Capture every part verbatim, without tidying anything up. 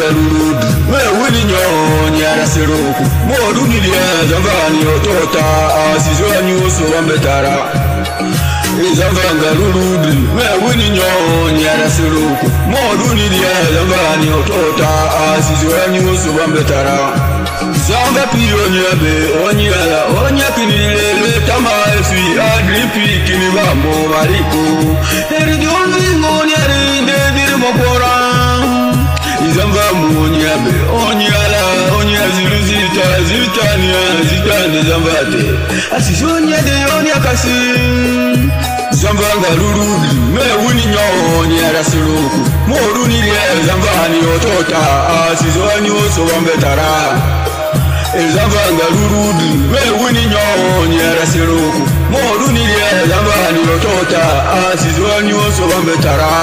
Rurud, me wini nyonya rasiruku. Modu nilia zambani otota, asizwa nyuso wambetara. Izambanga Rurud, me wini nyonya rasiruku. Modu nilia zambani otota, asizwa nyuso wambetara. Zamba piyo nyabe, onyala, onyakinilele, tama efi, adripi, kinibambo, mariku. Eridionvi ngonyari, ndediri mokora. Izamba munyabe, onyala, onyaziru zita, zitania, zitane zambate. Asizonyade, onyakasi. Zambanga Rurud, me wini nyonya rasiruku. Modu nilia zambani otota, asizonyuso wambetara. Zambanga Rurud, me wini nyonya rasiruku. Modu nilia zambani otota, asizonyuso wambetara.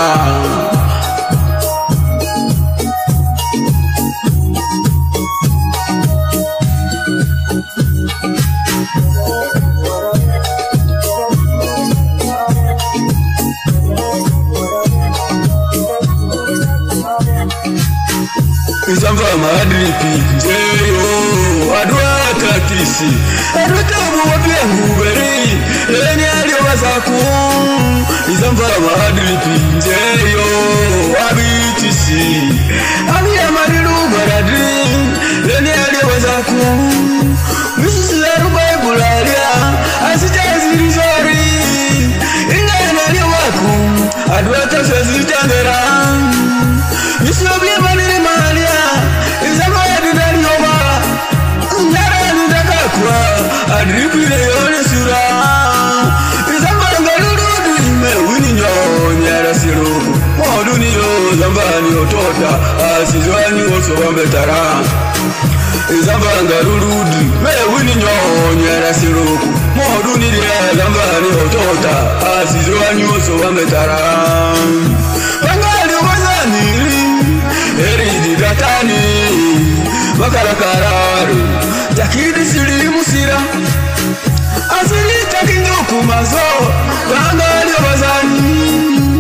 Zamba madripi, jeyo, adwa tatisi. Adwa tabu wapia nguberi, leni alio wasaku. Zamba madripi, jeyo, wabitisi. Abia marilu baradri, leni alio wasaku. Misusi laruba ibularia, asitaziri zori. Inga alio waku, adwa tasasi tangera. Misobie maniri malia, izama yadidari yoba. Nyara yadidaka kwa, adripile yone sura. Izama Rurud, me wini nyonya rasiruku. Modu niyo zambani otota, asizwani oso wambetara. Izama Rurud, me wini nyonya rasiruku. Modu niyo zambani otota, asizwani oso wambetara. Wangali wazaniri, eridi datani, makarakarari, takidi siri musira. Asiri takinyoku mazo, wangali wazani.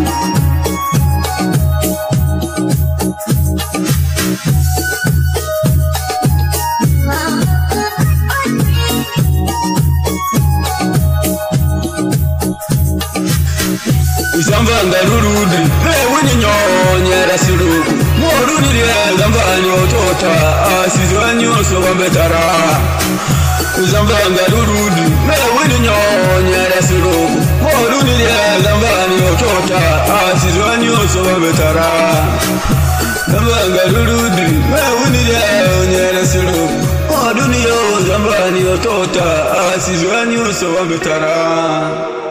Zambanga Rurud, me wini nyonya rasiruku. Modu nilia zambani otota, asizwani oso wambetara. Zambanga Rurud, me wini nyonya rasiruku. Modu nilia zambani otota, asizwani oso wambetara. Zambanga Rurud, me wini nyonya rasiruku. Modu nilia zambani otota, asizwani oso wambetara.